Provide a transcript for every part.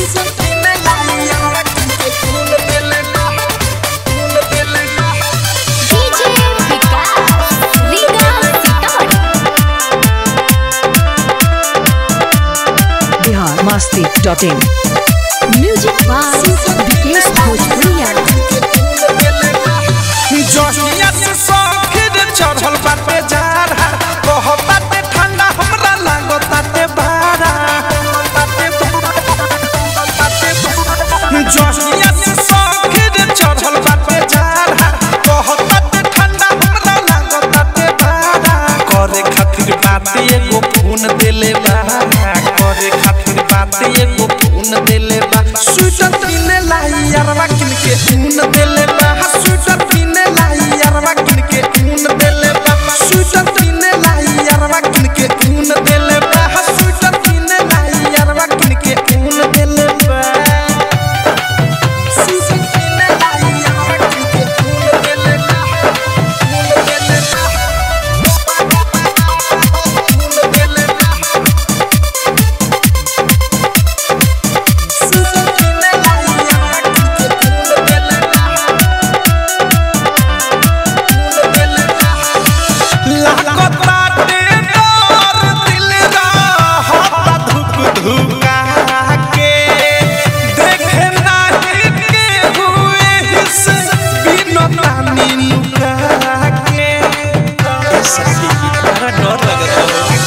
masti.in music by Vikesh भोजपुरिया। जोहिया से सौखिर चढ़ल बाटे जारा कहताते ठंडा हमरा लागताते बारा जोहिया से सौखिर चढ़ल बाटे जारा कहताते ठंडा हमरा लागताते बारा करे खातिर बात एगो फोन देले बा करे खातिर बात एगो फोन देले बा स्वेटर किने लाई यारवा किनके फोन देले बा स्वेटर किने लाई यारवा किनके फोन देले बा स्वेटर किने लाई यारवा किनके फोन देले बा स्वेटर किने लाई यारवा किनके फोन देले बा स्वेटर किने लाई यारवा किनके फोन देले बा फोन देले बा फोन देले बा स्वेटर किने लाई यारवा किनके फोन देले बा लागताते डर दिल रहता धुक धुका के देखे नाही के हुए हिस बिनो तानी नुका के सखी की तरह डर लगता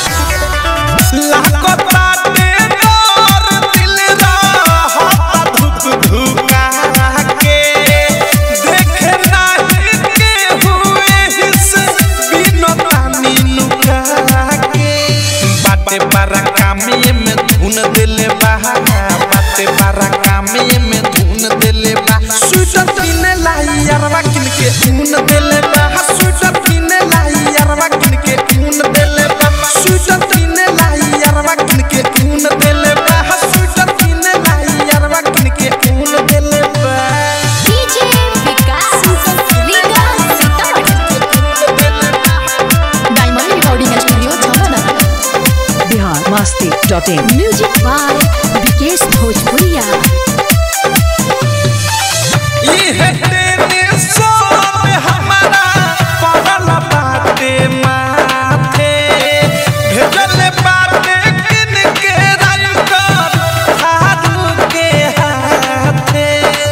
लागताते डर दिल रहता धुक धुका के देखे नाही के हुए हिस बिनो तानी नुका के बाटे बारा कामे में धुन देले बा बाटे बारा कामे में धुन देले बा स्वेटर किने लाई यारवा किनके धुन देले बा स्वेटर किने लाई यारवा किनके धुन देले बा स्वेटर किने लाई यारवा किनके धुन देले बा स्वेटर किने लाई यारवा किनके धुन देले बा डीजे विकास लीगा Sitamarhi. Diamond recording studio Chhamna. Bihar masti.in music by Vikesh Bhojpuriya. इहे तेरे सोत हमारा पड़ल बाटे माथे भेजल बाटे किनके राइटर हारू के हाथे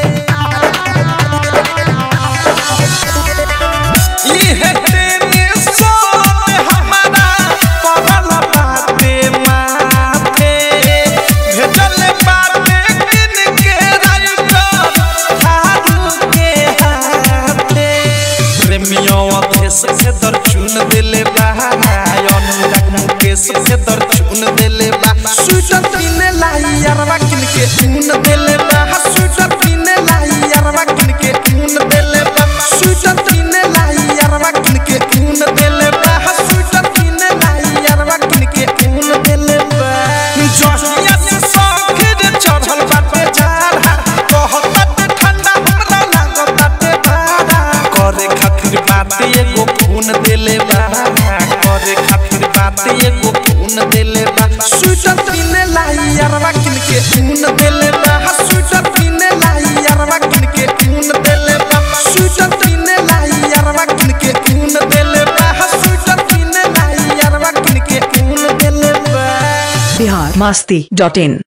इहे तेरे सोत हमारा पड़ल बाटे माथे भेजल बाटे किनके राइटर हारू के हाथे प्रेमियों अधेश से दर चुन देले बा अनुराग मुकेश से दर चुन देले बा स्वेटर किने लाई यारवा किनके चुन देले बा स्वेटर किने लाई यारवा किनके चुन देले बा स्वेटर किने लाई यारवा किनके चुन देले बा स्वेटर किने लाई यारवा किनके चुन देले बा जोहिया से सौखिर चढ़ल बाटे जारा कहताते ठंडा हमरा लागताते बारा करे खातिर बात एगो फोन देले बा करे खातिर बात एगो फोन देले बा स्वेटर किने लाई यारवा किनके फोन देले बा स्वेटर किने लाई यारवा किनके फोन देले बा स्वेटर किने लाई यारवा किनके फोन देले बा स्वेटर किने लाई यारवा किनके फोन देले बा बिहार masti.in